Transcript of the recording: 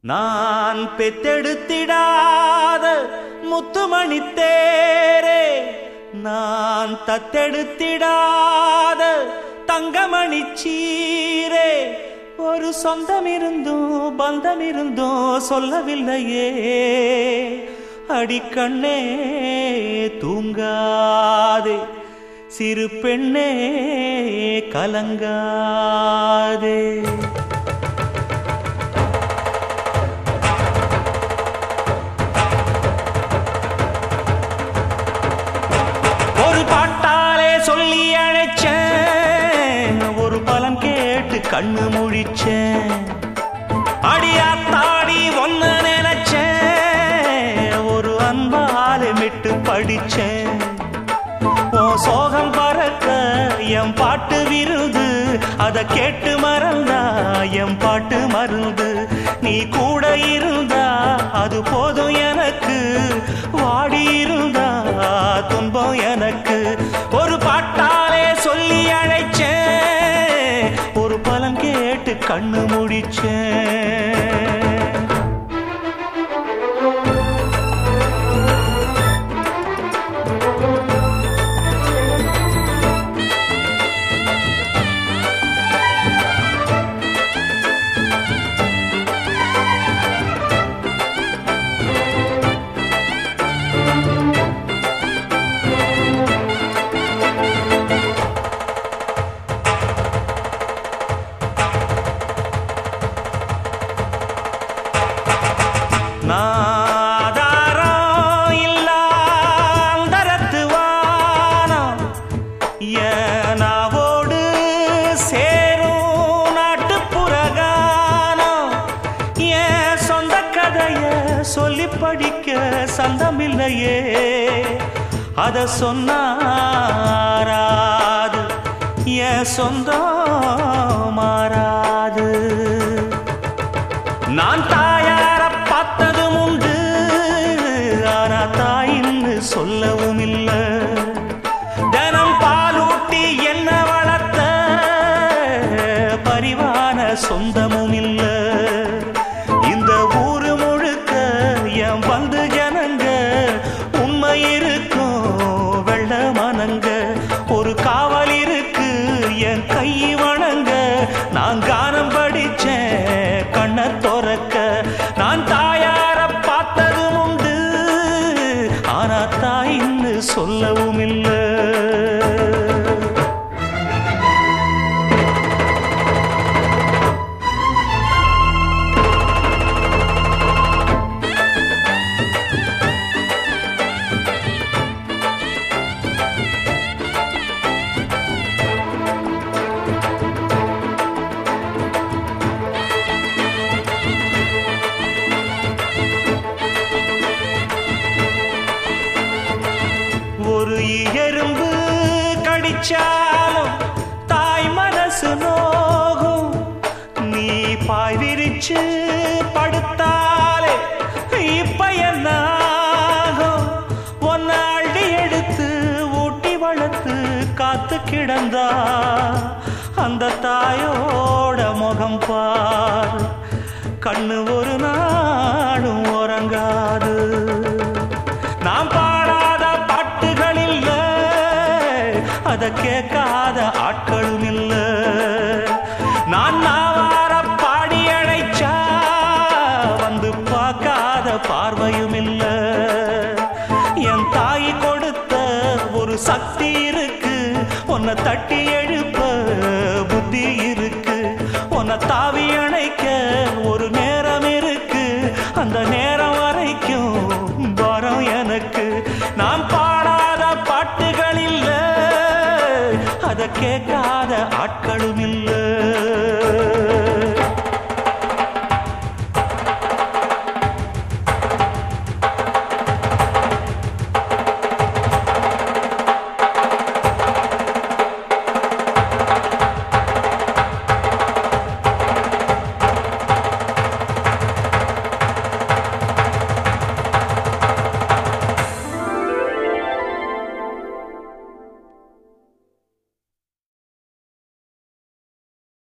நான் பெத்தெடுத்திடாத முத்துமணி தேரே, நான் தத்தெடுத்திடாத தங்கமணி சீரே, ஒரு சொந்தம் இருந்தும் பந்தம் இருந்தும் சொல்லவில்லையே. அடிக்கண்ணே தூங்காதே, சிறு பெண்ணே கலங்காதே. ஒரு பாட்டாலே சொல்லி அழைச்சேன், ஒரு பலன் கேட்டு கண்ணு முழிச்சேன். அடியாத்தாடி ஒன்ன நினைச்சேன், ஒரு அன்பாலே மிட்டு படிச்சேன். ஓ சோகம் பறக்க என் பாட்டு விருது, அத கேட்டு மறந்தா என் பாட்டு மருந்து. நீ கூட இருந்தா அது போதும் எனக்கு, வாடி இருந்தா துன்பம் எனக்கு. ஒரு பாட்டாலே சொல்லி அழைச்சேன், ஒரு பலன் கேட்டு கண்ணு முடிச்சேன். நாதாரம் இல்லாந்தரத்துவானம் ஏனாவோடு சேரும் நாட்டுப்புறகானம். என் சொந்த கதைய சொல்லி படிக்க சந்தமில்லையே, அத சொன்னாராது என் சொந்தம் மாறாது. நான் தாயார பார்த்ததும் உண்டு, ஆனா தாயின்னு சொல்லவும் இல்லை. தினம் பாலூட்டி என்ன வளர்த்த பரிவான சொந்தமும் இல்லை. இந்த ஊரு முழுக்க என் வந்து ஜனங்க, உண்மை இருக்கும் வெள்ள மனங்க. ஒரு காவல் இருக்கு என் கை வணங்க, நான் கானம் படிச்சேன் கண்ண தோறக்க. நான் தாயார பார்த்ததும் உண்டு, ஆனா தாயின்னு சொல்லவும் இல்லை. ஒரு எறும்பு கடிச்சாலும் தாய் மனசு நோகும். நீ பாய் விரிச்சு படுத்தாலே இப்ப என்ன ஆகும்? ஒன்ன அள்ளி எடுத்து ஊட்டி வளர்த்து காத்து கிடந்தா அந்த தாயோட முகம் பார், கண்ணு ஒரு நாடும் உறங்காது. நாம் பாடாத பாட்டுகள் இல்ல, அத கேட்காத ஆட்களும் இல்ல. நான் நாவார பாடி அழைச்சா வந்து பார்க்காத பார்வையும் இல்ல. என் தாய் கொடுத்த ஒரு சக்தி இருக்கு, உன்னை தட்டி எழுப்ப புத்தி இருக்கு. உன்னை தாவி அணைக்க ஒரு